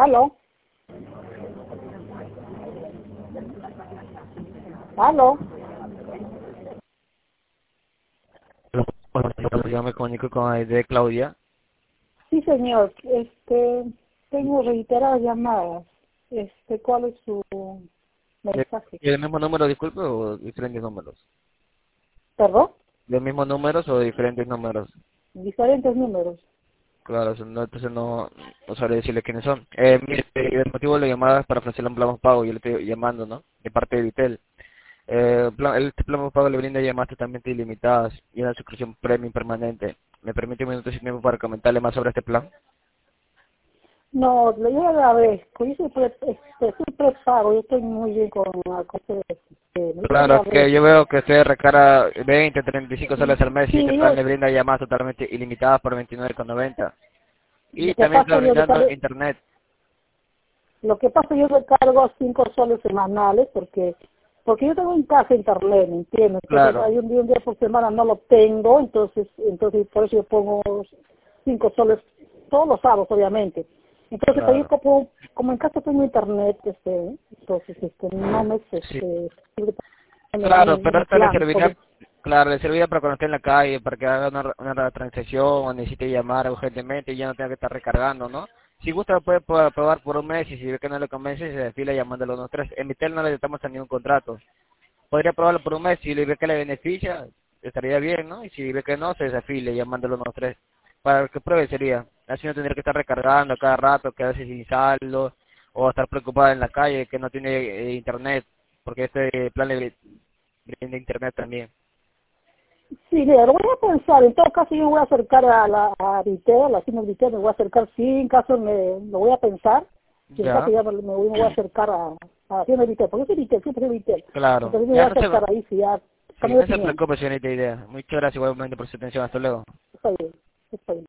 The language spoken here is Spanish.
¿Aló? ¿Aló? Yo me comunico con de Claudia. Sí, señor. Tengo reiteradas llamadas. ¿Cuál es su mensaje? ¿El mismo número, disculpe, o diferentes números? ¿Perdón? ¿Los mismos números o diferentes números? Diferentes números. Claro, entonces no sabré decirle quiénes son. Mire, el motivo de la llamada es para ofrecerle un plan pago. Yo le estoy llamando, ¿no? De parte de Vitel. Este plan pago le brinda llamadas totalmente ilimitadas y una suscripción premium permanente. ¿Me permite un minuto sin tiempo para comentarle más sobre este plan? No, yo agradezco. Yo soy prepago. Yo estoy muy bien con la cosa yo Claro, es que yo agradezco. veo que usted recarga 20, 35 soles al mes y este Sí, plan le brinda llamadas totalmente ilimitadas por 29,90. lo Y que también está pasa, brindando internet. yo recargo 5 soles semanales porque yo tengo en casa internet, ¿me entiendes? Entonces Claro, hay un día por semana no lo tengo, entonces por eso yo pongo 5 soles todos los sábados, obviamente. Entonces pero yo claro. como en casa tengo internet, entonces no me Sí. sirve para Claro, pero un esto le plan, serviría, claro, le serviría para cuando esté en la calle, para que haga una transacción o necesite llamar urgentemente y ya no tenga que estar recargando, ¿no? Si gusta puede probar por un mes y si ve que no le convence se desfila llamándolo a unos tres. En Vitel no le estamos a ningún contrato. Podría probarlo por un mes, si le ve que le beneficia, estaría bien, ¿no? Y si ve que no, se desafile llamándolo a unos tres. Para que pruebe sería. Así no tendría que estar recargando a cada rato, quedarse sin saldo, o estar preocupada en la calle que no tiene internet, porque este plan le brinda internet también. Sí, mira, lo voy a pensar. En todo caso, yo me voy a acercar a Vitel, a la Cine Vitel, me voy a acercar. Sí, en caso lo voy a pensar. Y en caso Ya, ya me voy a acercar a Cine Vitel, porque soy Vitel, siempre soy Vitel. claro. Entonces me voy Ya a no se, acercar ahí, si ya sí, cambio de no se opinión. preocupe, señorita Idea. Muchas gracias igualmente por su atención. Hasta luego. Está bien.